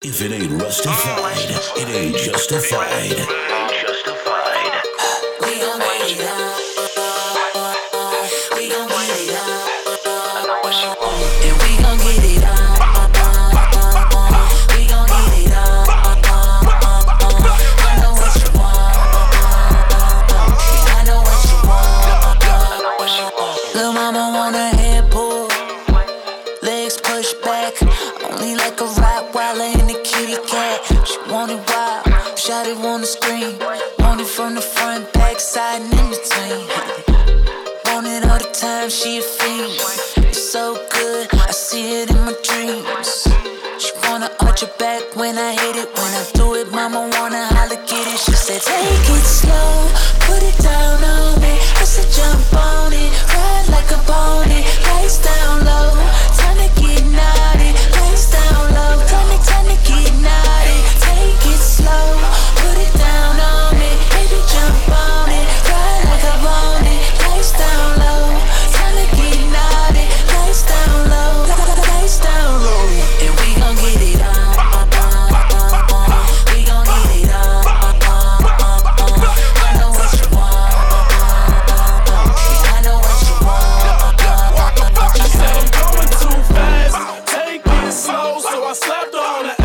If it ain't rustified, it ain't justified. We gon' get it up. We gon' get it up. And we gon' get it up. We gon' get it up. I know what you want. Yeah, I know what you want. Lil' mama want a head pull, legs pushed back. Only like a Rottweiler in a kitty cat. She want it wild, shot it on the screen. Want it from the front, back, side, and in between. Want it all the time, she a fiend. It's so good, I see it in my dreams. She wanna arch her back when I hit it. When I do it, mama wanna holler, get it. She said, take it slow, put it down on me. I said, jump on it, ride like a pony. Lights down low, time to get naughty. Lights down low, time to get naughty. Take it slow, put it down on me. Baby, jump on it, ride like a pony. Lights down low, time to get naughty. Lights down low, lights down low. And we gon' get it on. We gon' get it on. I know what you want. Yeah, I know what you want. She said I'm going too fast, take it slow, so I slapped her on the